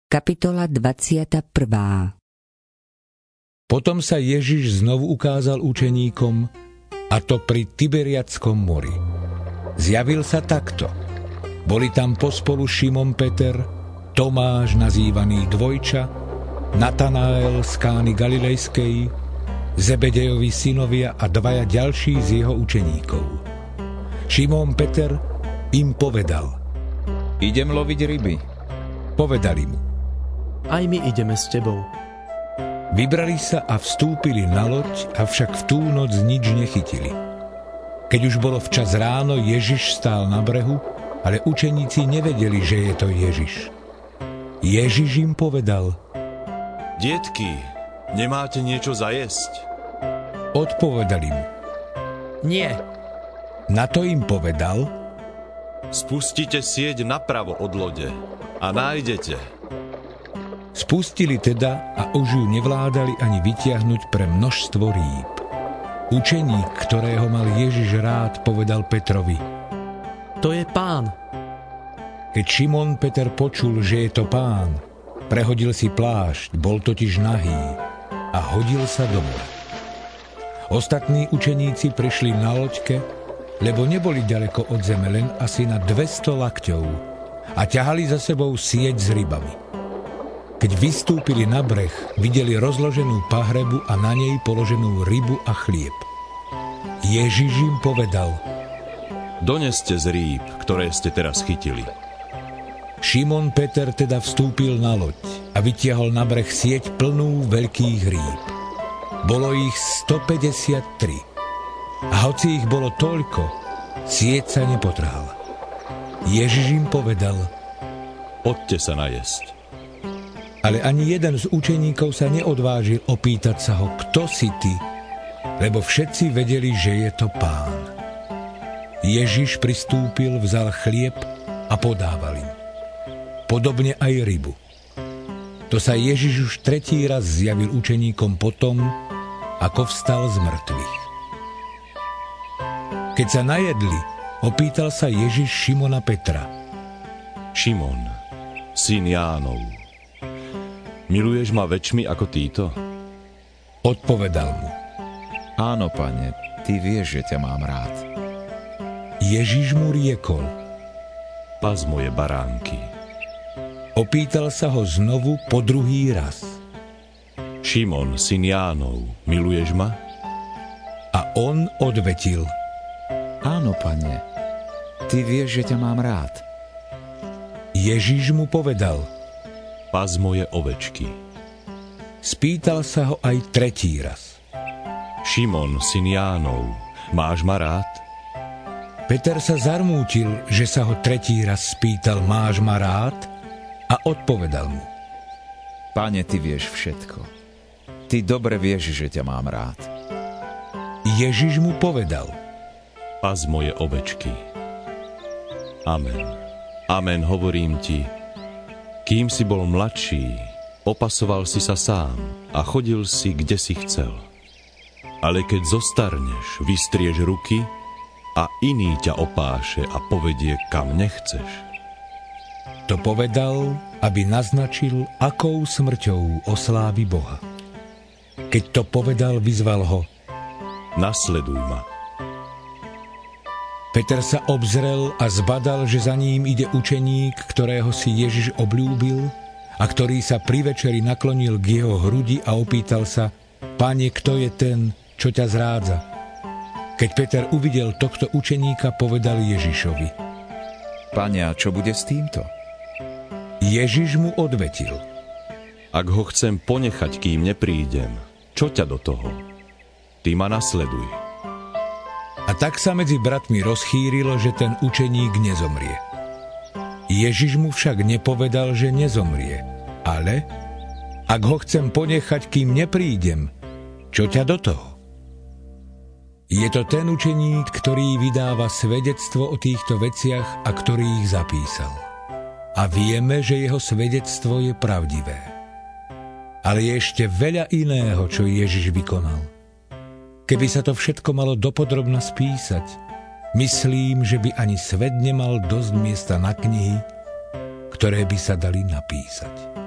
Kapitola 21. Potom sa Ježiš znovu ukázal učeníkom, a to pri Tiberiadskom mori. Zjavil sa takto. Boli tam pospolu Šimon Peter, Tomáš nazývaný Dvojča, Natanael z Kány Galilejskej, Zebedejovi synovia a dvaja ďalší z jeho učeníkov. Šimon Peter im povedal: Idem loviť ryby. Povedali mu: Aj my ideme s tebou. Vybrali sa a vstúpili na loď, avšak v tú noc nič nechytili. Keď už bolo včas ráno, Ježiš stál na brehu, ale učeníci nevedeli, že je to Ježiš. Ježiš im povedal: Dietky, nemáte niečo zajesť? Odpovedali mu: Nie. Na to im povedal: Spustite sieť napravo od lode a nájdete. Spustili teda a už ju nevládali ani vytiahnuť pre množstvo rýb. Učeník, ktorého mal Ježiš rád, povedal Petrovi: To je Pán. Keď Šimon Peter počul, že je to Pán, prehodil si plášť, bol totiž nahý, a hodil sa do mora. Ostatní učeníci prišli na loďke, lebo neboli ďaleko od zeme, len asi na 200 lakťov, a ťahali za sebou sieť s rybami. Keď vystúpili na breh, videli rozloženú pahrebu a na nej položenú rybu a chlieb. Ježiš im povedal: Doneste z rýb, ktoré ste teraz chytili. Šimon Peter teda vstúpil na loď a vytiahol na breh sieť plnú veľkých rýb. Bolo ich 153. A hoci ich bolo toľko, sieť sa nepotrhala. Ježiš im povedal: Poďte sa najesť. Ale ani jeden z učeníkov sa neodvážil opýtať sa ho: Kto si ty? Lebo všetci vedeli, že je to Pán. Ježiš pristúpil, vzal chlieb a podával im. Podobne aj rybu. To sa Ježiš už tretí raz zjavil učeníkom potom, ako vstal z mŕtvych. Keď sa najedli, opýtal sa Ježiš Šimona Petra: Šimon, syn Jánov, miluješ ma väčšmi ako títo? Odpovedal mu: Áno, Pane, ty vieš, že ťa mám rád. Ježiš mu riekol: Paz moje baránky. Opýtal sa ho znovu po druhý raz: Šimon, syn Jánov, miluješ ma? A on odvetil: Áno, Pane, ty vieš, že ťa mám rád. Ježiš mu povedal: Paz moje ovečky. Spýtal sa ho aj tretí raz: Šimon, syn Jánov, máš ma rád? Peter sa zarmútil, že sa ho tretí raz spýtal: Máš ma rád? A odpovedal mu: Pane, ty vieš všetko. Ty dobre vieš, že ťa mám rád. Ježiš mu povedal: Paz moje ovečky. Amen. Amen, hovorím ti, kým si bol mladší, opasoval si sa sám a chodil si, kde si chcel. Ale keď zostarneš, vystrieš ruky a iný ťa opáše a povedie, kam nechceš. To povedal, aby naznačil, akou smrťou oslávi Boha. Keď to povedal, vyzval ho: Nasleduj ma. Peter sa obzrel a zbadal, že za ním ide učeník, ktorého si Ježiš obľúbil a ktorý sa pri večeri naklonil k jeho hrudi a opýtal sa: Pane, kto je ten, čo ťa zrádza? Keď Peter uvidel tohto učeníka, povedal Ježišovi: Pane, a čo bude s týmto? Ježiš mu odvetil: Ak ho chcem ponechať, kým neprídem, čo ťa do toho? Ty ma nasleduj. A tak sa medzi bratmi rozchýrilo, že ten učeník nezomrie. Ježiš mu však nepovedal, že nezomrie, ale: Ak ho chcem ponechať, kým neprídem, čo ťa do toho? Je to ten učeník, ktorý vydáva svedectvo o týchto veciach a ktorý ich zapísal. A vieme, že jeho svedectvo je pravdivé. Ale je ešte veľa iného, čo Ježiš vykonal. Keby sa to všetko malo dopodrobna spísať, myslím, že by ani svet nemal dosť miesta na knihy, ktoré by sa dali napísať.